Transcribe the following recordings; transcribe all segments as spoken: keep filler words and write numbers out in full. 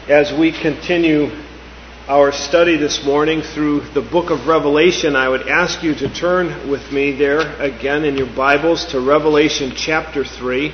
As we continue our study this morning through the book of Revelation, I would ask you to turn with me there again in your Bibles to Revelation chapter three.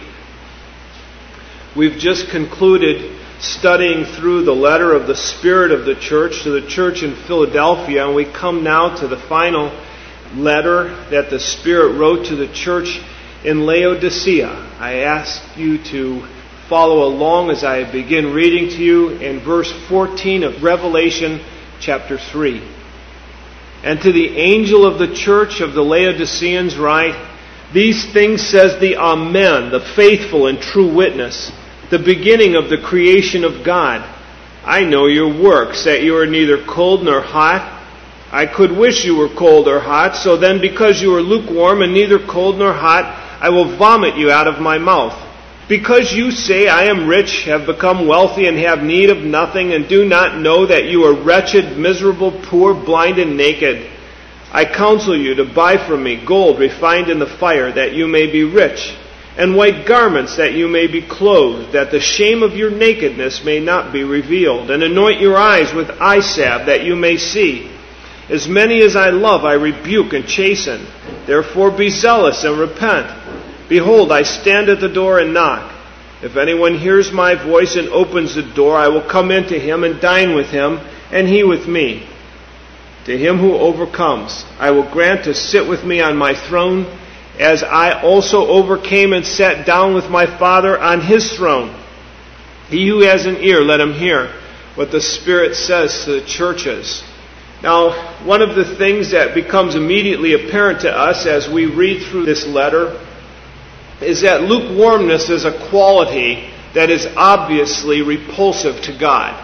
We've just concluded studying through the letter of the Spirit of the church to the church in Philadelphia, and we come now to the final letter that the Spirit wrote to the church in Laodicea. I ask you to follow along as I begin reading to you in verse fourteen of Revelation chapter three. And to the angel of the church of the Laodiceans write, "These things says the Amen, the faithful and true witness, the beginning of the creation of God. I know your works, that you are neither cold nor hot. I could wish you were cold or hot. So then, because you are lukewarm and neither cold nor hot, I will vomit you out of my mouth. Because you say, I am rich, have become wealthy, and have need of nothing, and do not know that you are wretched, miserable, poor, blind, and naked, I counsel you to buy from me gold refined in the fire, that you may be rich, and white garments, that you may be clothed, that the shame of your nakedness may not be revealed, and anoint your eyes with eye salve, that you may see. As many as I love, I rebuke and chasten. Therefore be zealous and repent. Behold, I stand at the door and knock. If anyone hears my voice and opens the door, I will come into him and dine with him, and he with me. To him who overcomes, I will grant to sit with me on my throne, as I also overcame and sat down with my Father on his throne. He who has an ear, let him hear what the Spirit says to the churches." Now, one of the things that becomes immediately apparent to us as we read through this letter is that lukewarmness is a quality that is obviously repulsive to God.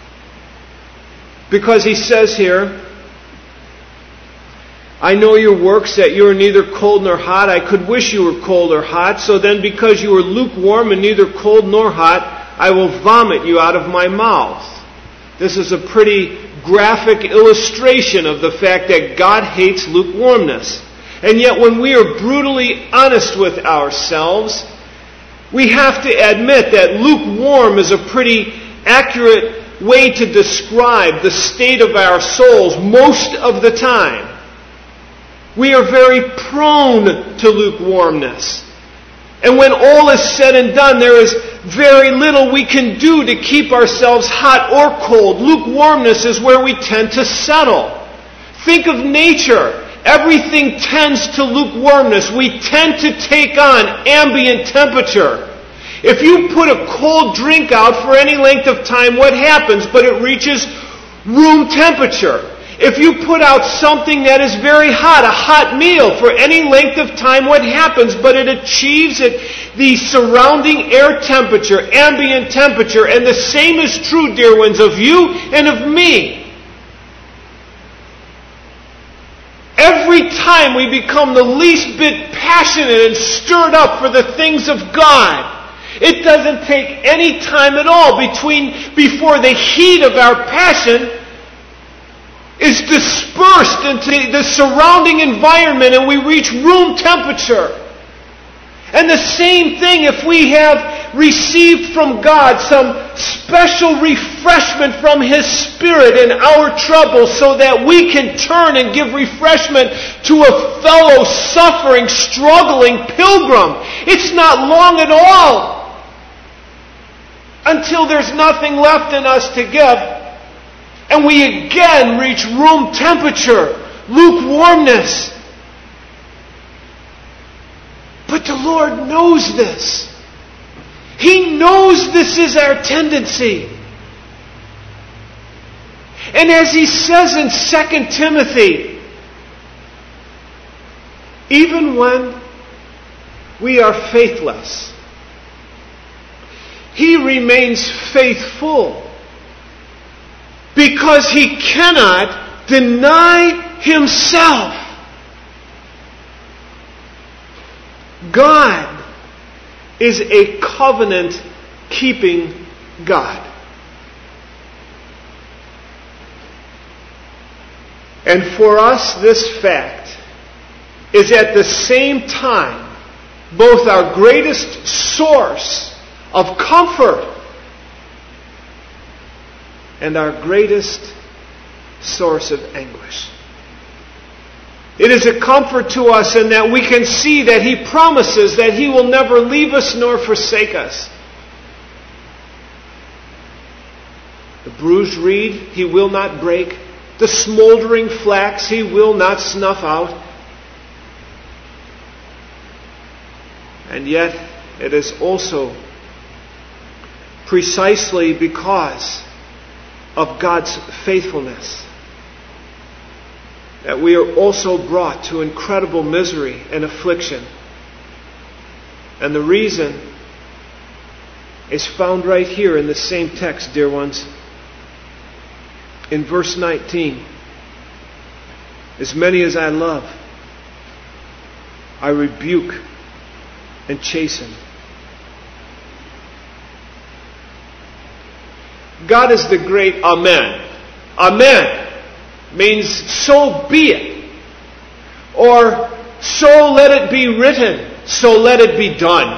Because he says here, "I know your works, that you are neither cold nor hot. I could wish you were cold or hot. So then, because you are lukewarm and neither cold nor hot, I will vomit you out of my mouth." This is a pretty graphic illustration of the fact that God hates lukewarmness. And yet when we are brutally honest with ourselves, we have to admit that lukewarm is a pretty accurate way to describe the state of our souls most of the time. We are very prone to lukewarmness. And when all is said and done, there is very little we can do to keep ourselves hot or cold. Lukewarmness is where we tend to settle. Think of nature. Everything tends to lukewarmness. We tend to take on ambient temperature. If you put a cold drink out for any length of time, what happens? But it reaches room temperature. If you put out something that is very hot, a hot meal, for any length of time, what happens? But it achieves it, the surrounding air temperature, ambient temperature. And the same is true, dear ones, of you and of me. Every time we become the least bit passionate and stirred up for the things of God, it doesn't take any time at all between before the heat of our passion is dispersed into the surrounding environment and we reach room temperature. And the same thing if we have received from God some special refreshment from His Spirit in our trouble so that we can turn and give refreshment to a fellow suffering, struggling pilgrim. It's not long at all until there's nothing left in us to give. And we again reach room temperature, lukewarmness. But the Lord knows this. He knows this is our tendency. And as He says in Second Timothy, even when we are faithless, He remains faithful. Because He cannot deny Himself. God is a covenant-keeping God. And for us, this fact is at the same time both our greatest source of comfort and our greatest source of anguish. It is a comfort to us in that we can see that He promises that He will never leave us nor forsake us. The bruised reed He will not break. The smoldering flax He will not snuff out. And yet, it is also precisely because of God's faithfulness that we are also brought to incredible misery and affliction. And the reason is found right here in the same text, dear ones. In verse nineteen, as many as I love, I rebuke and chasten. God is the great Amen. Amen means so be it. Or so let it be written, so let it be done.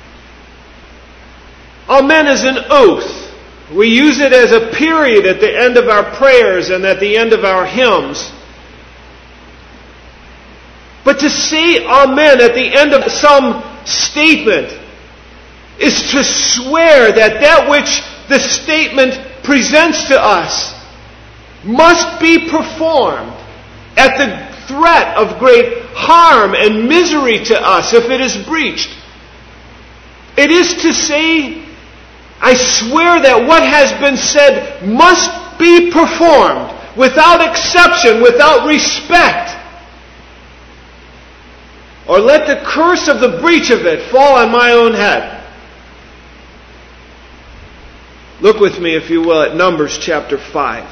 Amen is an oath. We use it as a period at the end of our prayers and at the end of our hymns. But to say Amen at the end of some statement is to swear that that which the statement presents to us must be performed at the threat of great harm and misery to us if it is breached. It is to say, I swear that what has been said must be performed without exception, without respect. Or let the curse of the breach of it fall on my own head. Look with me, if you will, at Numbers chapter five.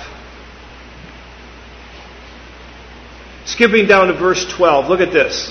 Skipping down to verse twelve, look at this.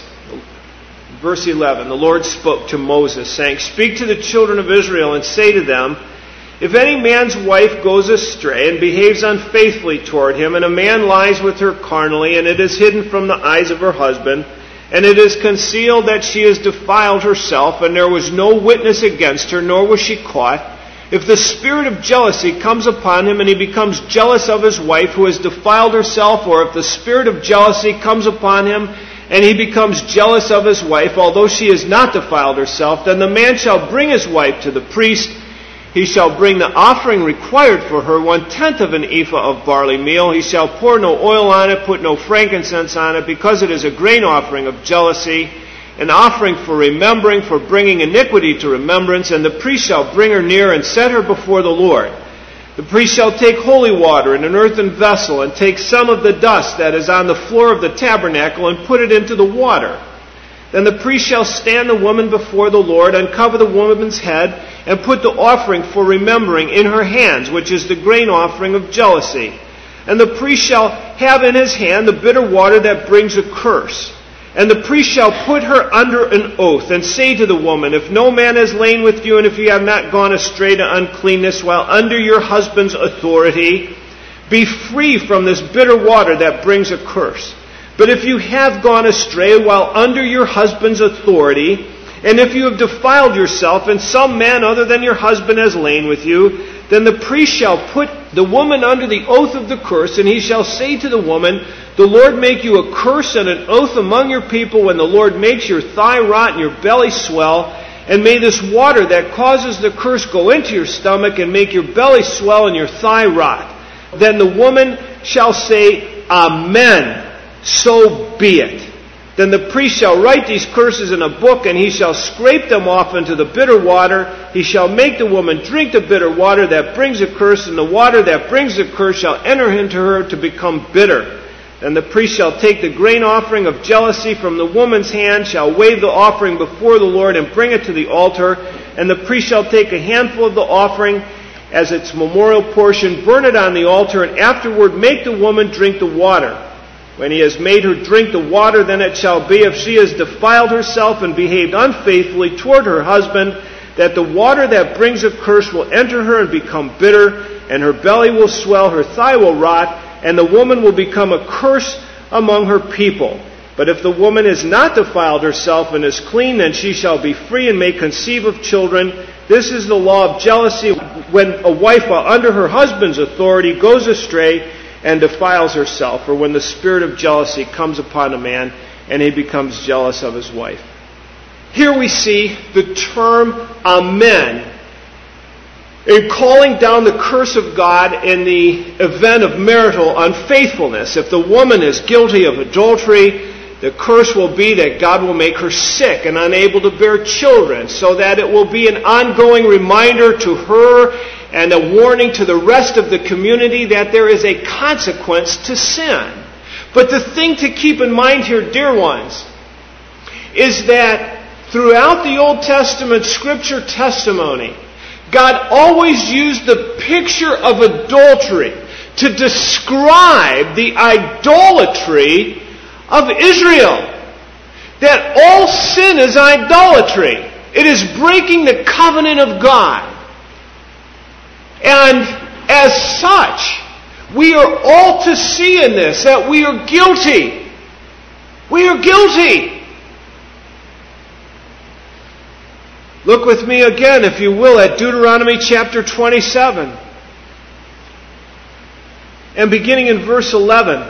Verse eleven, the Lord spoke to Moses, saying, Speak to the children of Israel and say to them, If any man's wife goes astray and behaves unfaithfully toward him, and a man lies with her carnally, and it is hidden from the eyes of her husband, and it is concealed that she has defiled herself, and there was no witness against her, nor was she caught, if the spirit of jealousy comes upon him and he becomes jealous of his wife who has defiled herself, or if the spirit of jealousy comes upon him and he becomes jealous of his wife, although she has not defiled herself, then the man shall bring his wife to the priest. He shall bring the offering required for her, one-tenth of an ephah of barley meal. He shall pour no oil on it, put no frankincense on it, because it is a grain offering of jealousy, an offering for remembering, for bringing iniquity to remembrance. And the priest shall bring her near and set her before the Lord. The priest shall take holy water in an earthen vessel, and take some of the dust that is on the floor of the tabernacle, and put it into the water. Then the priest shall stand the woman before the Lord, uncover the woman's head, and put the offering for remembering in her hands, which is the grain offering of jealousy. And the priest shall have in his hand the bitter water that brings a curse. And the priest shall put her under an oath, and say to the woman, If no man has lain with you, and if you have not gone astray to uncleanness while under your husband's authority, be free from this bitter water that brings a curse. But if you have gone astray while under your husband's authority, and if you have defiled yourself, and some man other than your husband has lain with you, then the priest shall put the woman under the oath of the curse, and he shall say to the woman, The Lord make you a curse and an oath among your people when the Lord makes your thigh rot and your belly swell, and may this water that causes the curse go into your stomach and make your belly swell and your thigh rot. Then the woman shall say, Amen, so be it. Then the priest shall write these curses in a book, and he shall scrape them off into the bitter water. He shall make the woman drink the bitter water that brings a curse, and the water that brings the curse shall enter into her to become bitter. Then the priest shall take the grain offering of jealousy from the woman's hand, shall wave the offering before the Lord, and bring it to the altar. And the priest shall take a handful of the offering as its memorial portion, burn it on the altar, and afterward make the woman drink the water. When he has made her drink the water, then it shall be, if she has defiled herself and behaved unfaithfully toward her husband, that the water that brings a curse will enter her and become bitter, and her belly will swell, her thigh will rot, and the woman will become a curse among her people. But if the woman has not defiled herself and is clean, then she shall be free and may conceive of children. This is the law of jealousy when a wife while under her husband's authority goes astray and defiles herself, or when the spirit of jealousy comes upon a man and he becomes jealous of his wife. Here we see the term amen in calling down the curse of God in the event of marital unfaithfulness. If the woman is guilty of adultery, the curse will be that God will make her sick and unable to bear children, so that it will be an ongoing reminder to her and a warning to the rest of the community that there is a consequence to sin. But the thing to keep in mind here, dear ones, is that throughout the Old Testament Scripture testimony, God always used the picture of adultery to describe the idolatry of Israel. That all sin is idolatry. It is breaking the covenant of God. And as such, we are all to see in this that we are guilty. We are guilty. Look with me again, if you will, at Deuteronomy chapter twenty-seven. And beginning in verse eleven,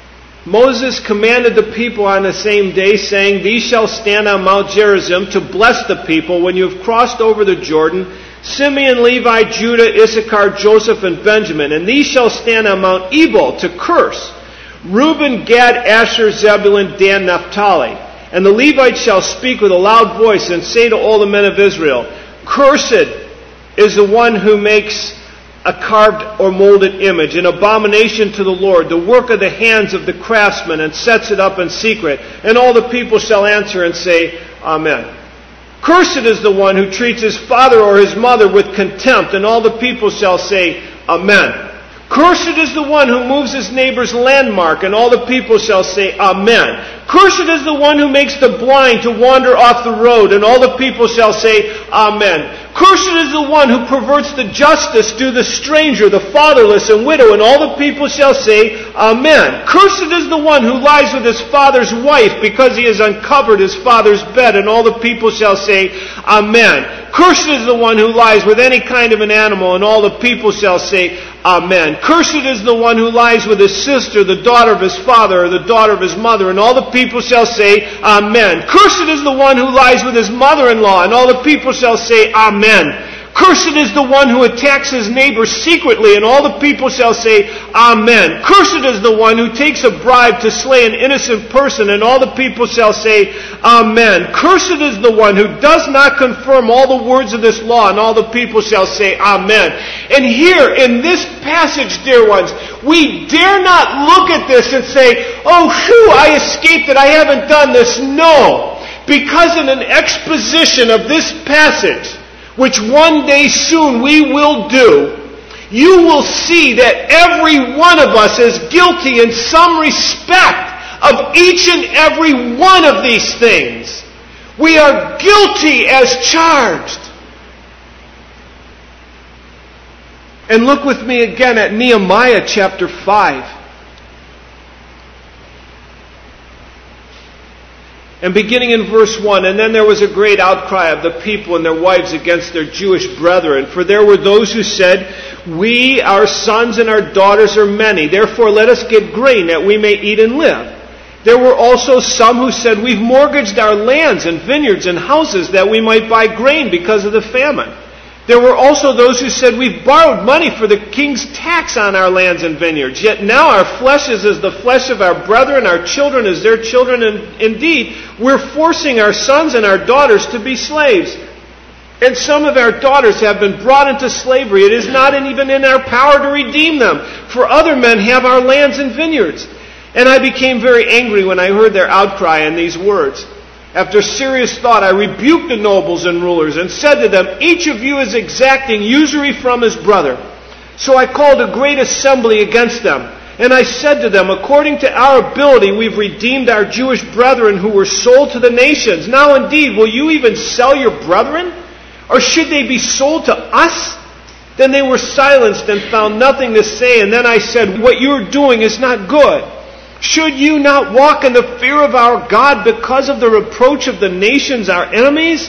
Moses commanded the people on the same day, saying, These shall stand on Mount Gerizim to bless the people when you have crossed over the Jordan, Simeon, Levi, Judah, Issachar, Joseph, and Benjamin. And these shall stand on Mount Ebal to curse, Reuben, Gad, Asher, Zebulun, Dan, Naphtali. And the Levites shall speak with a loud voice and say to all the men of Israel, Cursed is the one who makes a carved or molded image, an abomination to the Lord, the work of the hands of the craftsman, and sets it up in secret. And all the people shall answer and say, Amen. Cursed is the one who treats his father or his mother with contempt, and all the people shall say, Amen. Cursed is the one who moves his neighbor's landmark, and all the people shall say, Amen. Cursed is the one who makes the blind to wander off the road, and all the people shall say, Amen. Cursed is the one who perverts the justice due the stranger, the fatherless, and widow, and all the people shall say, Amen. Cursed is the one who lies with his father's wife, because he has uncovered his father's bed, and all the people shall say, Amen. Cursed is the one who lies with any kind of an animal, and all the people shall say, Amen. Cursed is the one who lies with his sister, the daughter of his father, or the daughter of his mother, and all the people shall say, Amen. Cursed is the one who lies with his mother-in-law, and all the people shall say, Amen. Cursed is the one who attacks his neighbor secretly, and all the people shall say, Amen. Cursed is the one who takes a bribe to slay an innocent person, and all the people shall say, Amen. Cursed is the one who does not confirm all the words of this law, and all the people shall say, Amen. And here, in this passage, dear ones, we dare not look at this and say, oh, phew, I escaped it, I haven't done this. No. Because in an exposition of this passage, which one day soon we will do, you will see that every one of us is guilty in some respect of each and every one of these things. We are guilty as charged. And look with me again at Nehemiah chapter five. And beginning in verse one, And then there was a great outcry of the people and their wives against their Jewish brethren. For there were those who said, We, our sons and our daughters are many. Therefore let us get grain that we may eat and live. There were also some who said, We've mortgaged our lands and vineyards and houses that we might buy grain because of the famine. There were also those who said, We've borrowed money for the king's tax on our lands and vineyards. Yet now our flesh is as the flesh of our brethren, our children as their children, and indeed we're forcing our sons and our daughters to be slaves. And some of our daughters have been brought into slavery. It is not even in our power to redeem them, for other men have our lands and vineyards. And I became very angry when I heard their outcry in these words. After serious thought, I rebuked the nobles and rulers and said to them, Each of you is exacting usury from his brother. So I called a great assembly against them. And I said to them, According to our ability, we've redeemed our Jewish brethren who were sold to the nations. Now indeed, will you even sell your brethren? Or should they be sold to us? Then they were silenced and found nothing to say. And then I said, What you are doing is not good. Should you not walk in the fear of our God because of the reproach of the nations, our enemies?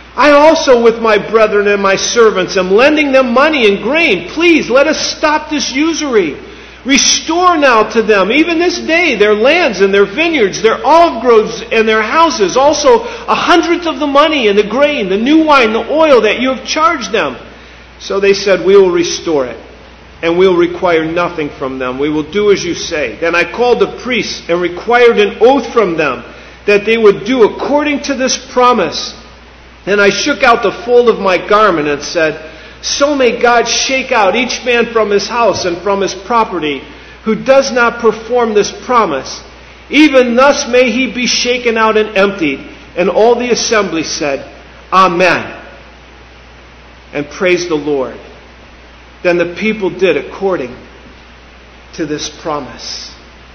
I also with my brethren and my servants am lending them money and grain. Please, let us stop this usury. Restore now to them, even this day, their lands and their vineyards, their olive groves and their houses, also a hundredth of the money and the grain, the new wine, the oil that you have charged them. So they said, we will restore it, and we will require nothing from them. We will do as you say. Then I called the priests and required an oath from them that they would do according to this promise. And I shook out the fold of my garment and said, so may God shake out each man from his house and from his property who does not perform this promise. Even thus may he be shaken out and emptied. And all the assembly said, Amen, and praised the Lord. Then the people did according to this promise.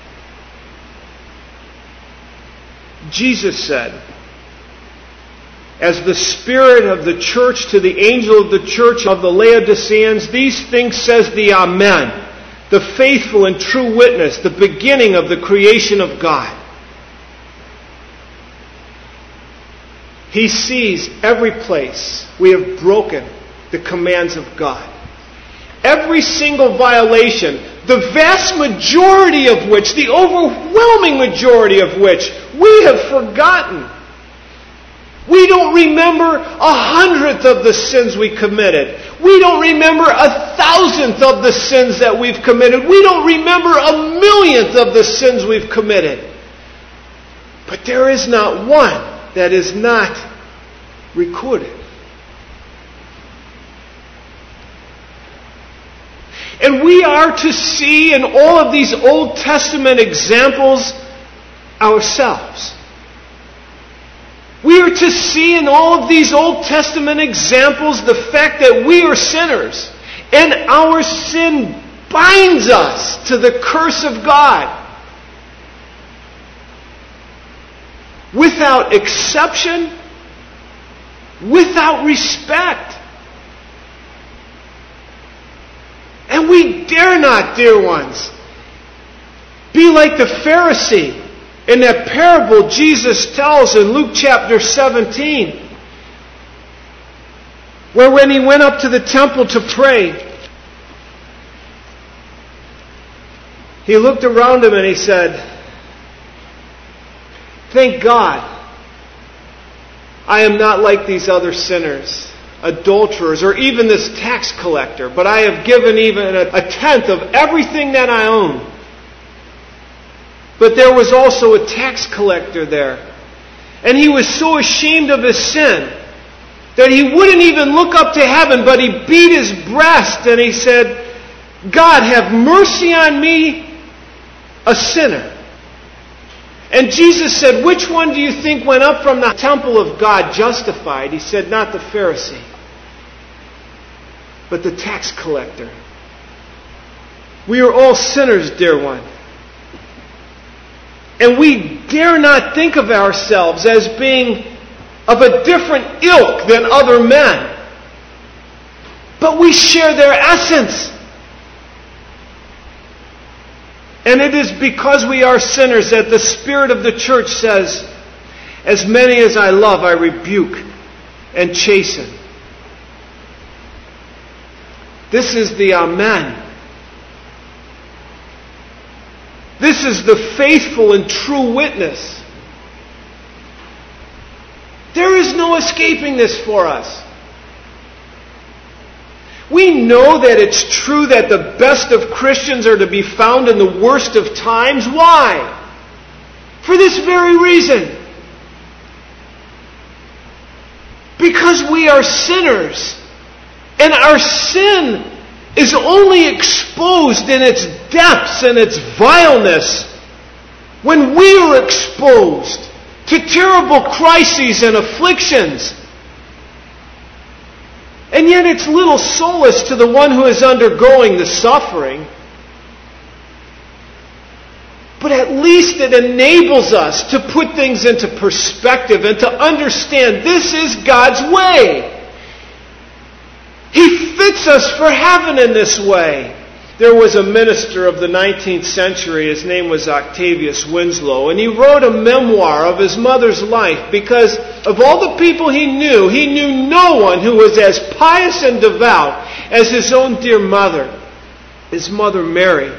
Jesus said, as the Spirit of the church to the angel of the church of the Laodiceans, these things says the Amen, the faithful and true witness, the beginning of the creation of God. He sees every place we have broken the commands of God. Every single violation, the vast majority of which, the overwhelming majority of which, we have forgotten. We don't remember a hundredth of the sins we committed. We don't remember a thousandth of the sins that we've committed. We don't remember a millionth of the sins we've committed. But there is not one that is not recorded. And we are to see in all of these Old Testament examples ourselves. We are to see in all of these Old Testament examples the fact that we are sinners, and our sin binds us to the curse of God. Without exception, without respect. And we dare not, dear ones, be like the Pharisee in that parable Jesus tells in Luke chapter seventeen, where when he went up to the temple to pray, he looked around him and he said, thank God I am not like these other sinners, adulterers, or even this tax collector, but I have given even a, a tenth of everything that I own. But there was also a tax collector there. And he was so ashamed of his sin that he wouldn't even look up to heaven, but he beat his breast and he said, God, have mercy on me, a sinner. And Jesus said, which one do you think went up from the temple of God justified? He said, not the Pharisee, but the tax collector. We are all sinners, dear one. And we dare not think of ourselves as being of a different ilk than other men. But we share their essence. And it is because we are sinners that the Spirit of the church says, as many as I love, I rebuke and chasten. This is the Amen. This is the faithful and true witness. There is no escaping this for us. We know that it's true that the best of Christians are to be found in the worst of times. Why? For this very reason. Because we are sinners. And our sin is only exposed in its depths and its vileness when we are exposed to terrible crises and afflictions. And yet it's little solace to the one who is undergoing the suffering. But at least it enables us to put things into perspective and to understand this is God's way. He fits us for heaven in this way. There was a minister of the nineteenth century, his name was Octavius Winslow, and he wrote a memoir of his mother's life because of all the people he knew, he knew no one who was as pious and devout as his own dear mother, his mother Mary.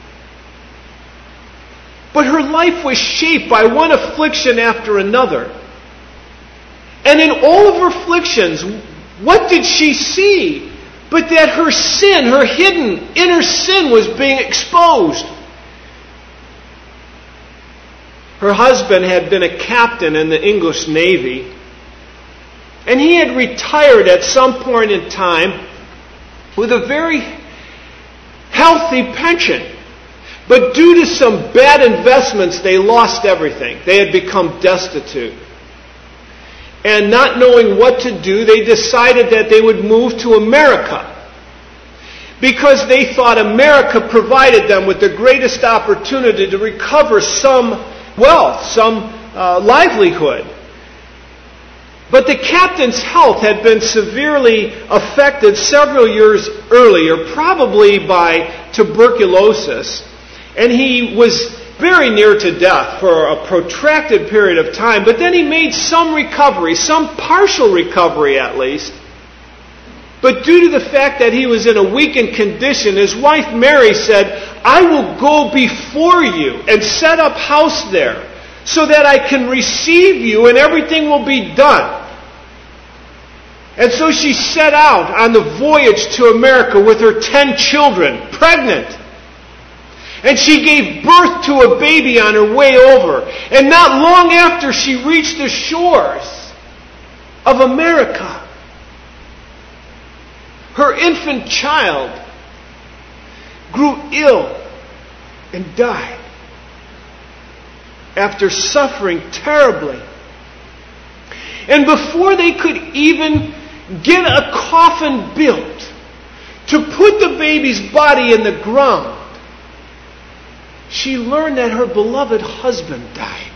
But her life was shaped by one affliction after another. And in all of her afflictions, what did she see? But that her sin, her hidden inner sin, was being exposed. Her husband had been a captain in the English Navy, and he had retired at some point in time with a very healthy pension. But due to some bad investments, they lost everything. They had become destitute. And not knowing what to do, they decided that they would move to America, because they thought America provided them with the greatest opportunity to recover some wealth, some uh, livelihood. But the captain's health had been severely affected several years earlier, probably by tuberculosis, and he was very near to death for a protracted period of time. But then he made some recovery, some partial recovery at least. But due to the fact that he was in a weakened condition, his wife Mary said, "I will go before you and set up house there so that I can receive you and everything will be done." And so she set out on the voyage to America with her ten children, pregnant. And she gave birth to a baby on her way over. And not long after she reached the shores of America, her infant child grew ill and died after suffering terribly. And before they could even get a coffin built to put the baby's body in the ground, she learned that her beloved husband died.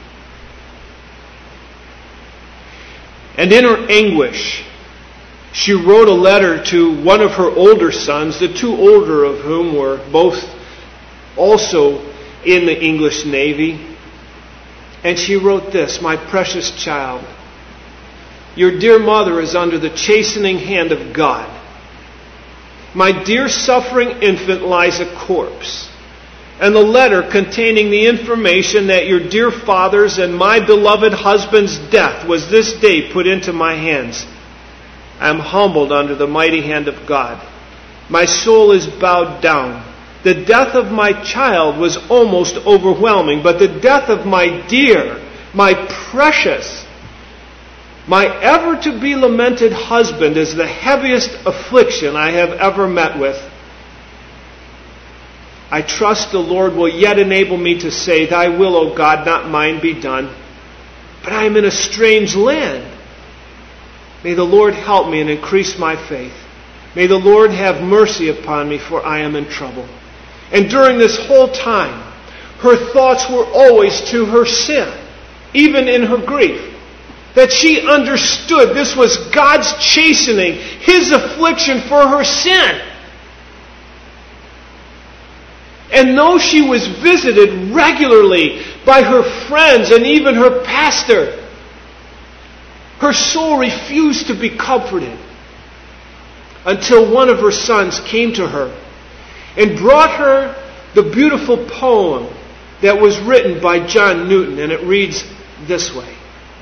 And in her anguish, she wrote a letter to one of her older sons, the two older of whom were both also in the English Navy. And she wrote this: "My precious child, your dear mother is under the chastening hand of God. My dear suffering infant lies a corpse. And the letter containing the information that your dear father's and my beloved husband's death was this day put into my hands. I am humbled under the mighty hand of God. My soul is bowed down. The death of my child was almost overwhelming, but the death of my dear, my precious, my ever-to-be lamented husband is the heaviest affliction I have ever met with. I trust the Lord will yet enable me to say, Thy will, O God, not mine, be done. But I am in a strange land. May the Lord help me and increase my faith. May the Lord have mercy upon me, for I am in trouble." And during this whole time, her thoughts were always to her sin, even in her grief. That she understood this was God's chastening, His affliction for her sin. And though she was visited regularly by her friends and even her pastor, her soul refused to be comforted until one of her sons came to her and brought her the beautiful poem that was written by John Newton. And it reads this way: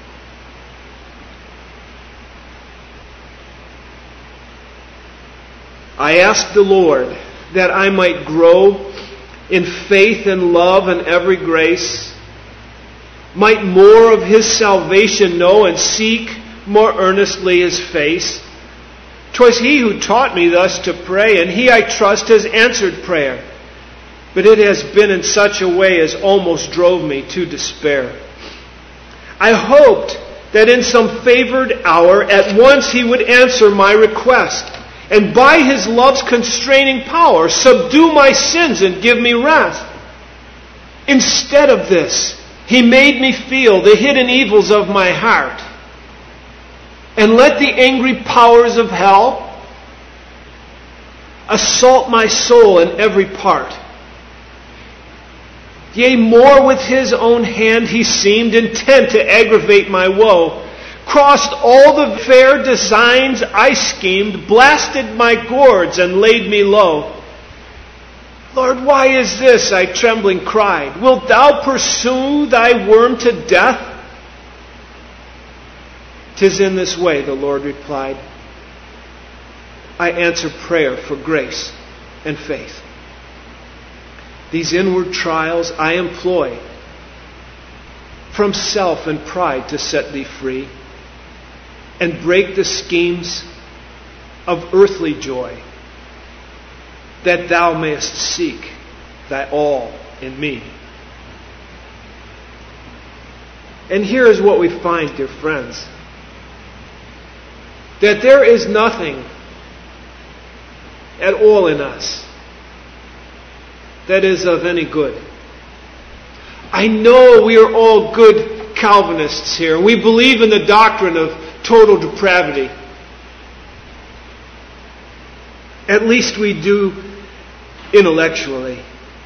"I asked the Lord that I might grow in faith and love and every grace, might more of His salvation know and seek more earnestly His face. 'Twas He who taught me thus to pray, and He, I trust, has answered prayer. But it has been in such a way as almost drove me to despair. I hoped that in some favored hour at once He would answer my request, and by His love's constraining power subdue my sins and give me rest. Instead of this, He made me feel the hidden evils of my heart, and let the angry powers of hell assault my soul in every part. Yea, more with His own hand He seemed intent to aggravate my woe, crossed all the fair designs I schemed, blasted my gourds and laid me low. Lord, why is this? I trembling cried. Wilt thou pursue thy worm to death? 'Tis in this way, the Lord replied, I answer prayer for grace and faith. These inward trials I employ from self and pride to set thee free and break the schemes of earthly joy, that thou mayest seek thy all in me. And here is what we find, dear friends, that there is nothing at all in us that is of any good. I know we are all good Calvinists here. We believe in the doctrine of total depravity. At least we do intellectually.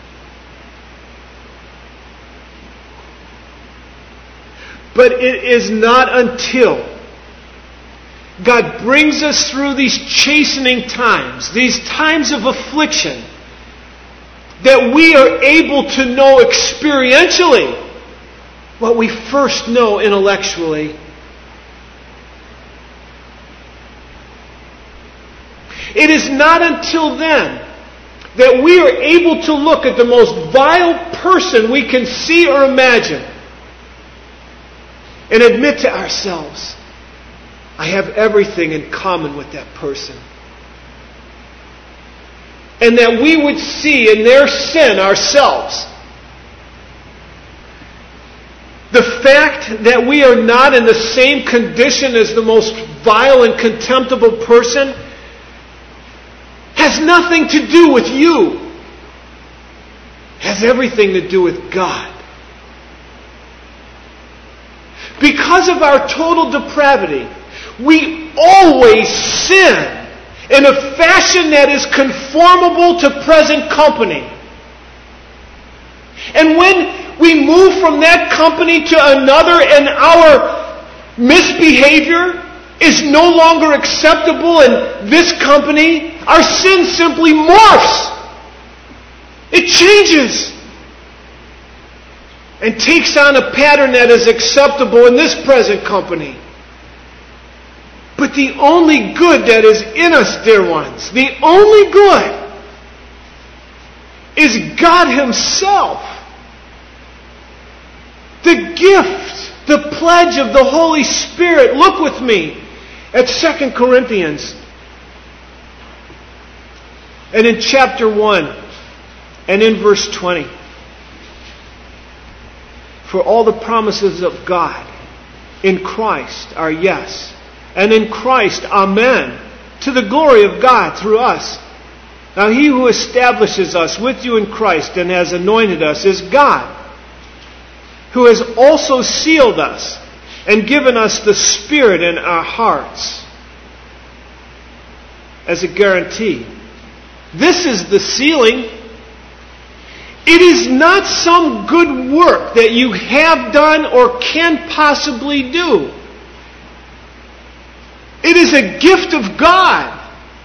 But it is not until God brings us through these chastening times, these times of affliction, that we are able to know experientially what we first know intellectually. It is not until then that we are able to look at the most vile person we can see or imagine and admit to ourselves, I have everything in common with that person. And that we would see in their sin ourselves. The fact that we are not in the same condition as the most vile and contemptible person has nothing to do with you. It has everything to do with God. Because of our total depravity, we always sin in a fashion that is conformable to present company. And when we move from that company to another and our misbehavior is no longer acceptable in this company, our sin simply morphs. It changes and takes on a pattern that is acceptable in this present company. But the only good that is in us, dear ones, the only good is God Himself. The gift, the pledge of the Holy Spirit. Look with me at Second Corinthians. And in chapter one, and in verse twenty. For all the promises of God in Christ are yes, and in Christ, amen, to the glory of God through us. Now He who establishes us with you in Christ and has anointed us is God, who has also sealed us and given us the Spirit in our hearts as a guarantee. This is the sealing. It is not some good work that you have done or can possibly do. It is a gift of God.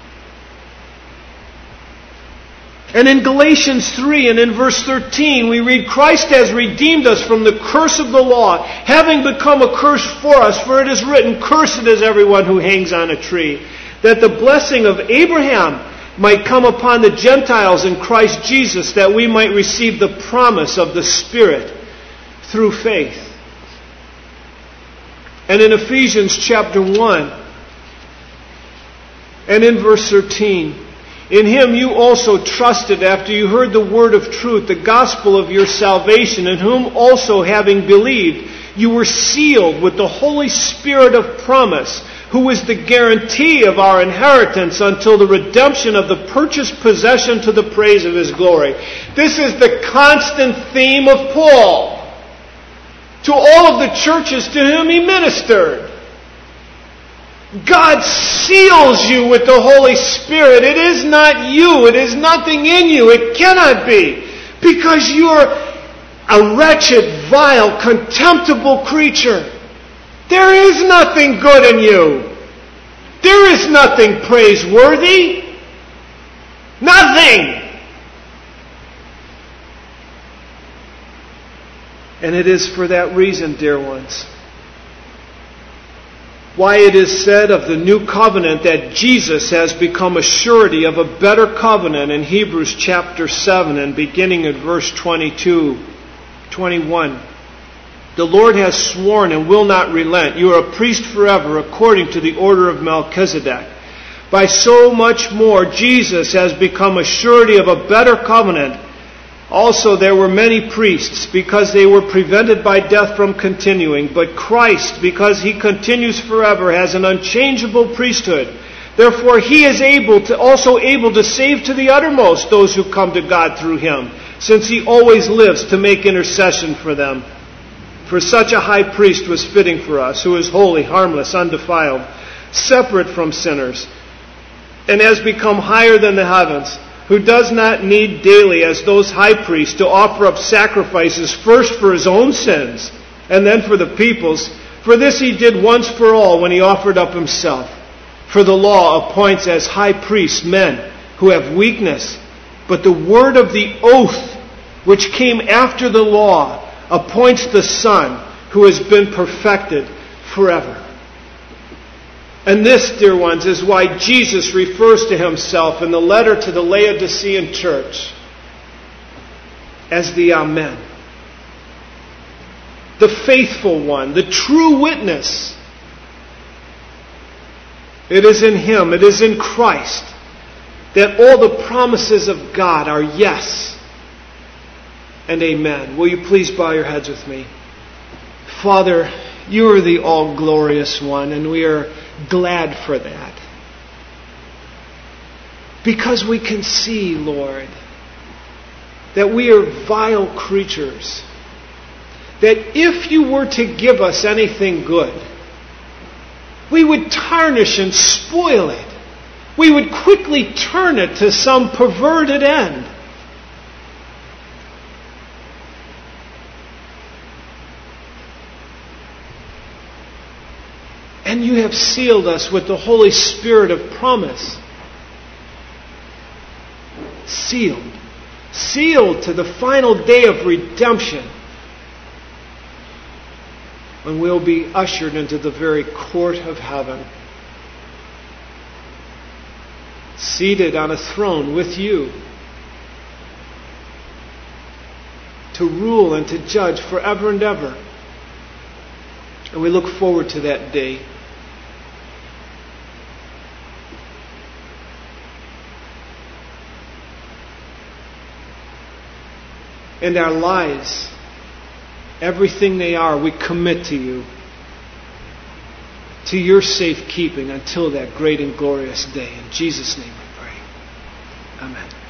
And in Galatians three and in verse thirteen we read, Christ has redeemed us from the curse of the law, having become a curse for us, for it is written, cursed is everyone who hangs on a tree, that the blessing of Abraham might come upon the Gentiles in Christ Jesus, that we might receive the promise of the Spirit through faith. And in Ephesians chapter one, and in verse thirteen, in Him you also trusted after you heard the word of truth, the gospel of your salvation, in whom also having believed, you were sealed with the Holy Spirit of promise, who is the guarantee of our inheritance until the redemption of the purchased possession to the praise of His glory. This is the constant theme of Paul to all of the churches to whom he ministered. God seals you with the Holy Spirit. It is not you. It is nothing in you. It cannot be. Because you are a wretched, vile, contemptible creature. There is nothing good in you. There is nothing praiseworthy. Nothing. And it is for that reason, dear ones, why it is said of the new covenant that Jesus has become a surety of a better covenant in Hebrews chapter seven and beginning at verse twenty-two, twenty-one. The Lord has sworn and will not relent. You are a priest forever according to the order of Melchizedek. By so much more, Jesus has become a surety of a better covenant. Also, there were many priests, because they were prevented by death from continuing. But Christ, because He continues forever, has an unchangeable priesthood. Therefore, He is able to, also able to save to the uttermost those who come to God through Him, since He always lives to make intercession for them. For such a high priest was fitting for us, who is holy, harmless, undefiled, separate from sinners, and has become higher than the heavens, who does not need daily, as those high priests, to offer up sacrifices first for His own sins and then for the people's. For this He did once for all when He offered up Himself. For the law appoints as high priests men who have weakness, but the word of the oath, which came after the law, appoints the Son who has been perfected forever. And this, dear ones, is why Jesus refers to Himself in the letter to the Laodicean church as the Amen. The faithful one, the true witness. It is in Him, it is in Christ, that all the promises of God are yes and amen. Will you please bow your heads with me? Father, You are the all-glorious one, and we are glad for that. Because we can see, Lord, that we are vile creatures. That if You were to give us anything good, we would tarnish and spoil it. We would quickly turn it to some perverted end. And You have sealed us with the Holy Spirit of promise. Sealed. Sealed to the final day of redemption, when we'll be ushered into the very court of heaven, seated on a throne with You, to rule and to judge forever and ever. And we look forward to that day. And our lives, everything they are, we commit to You, to Your safekeeping until that great and glorious day. In Jesus' name we pray. Amen.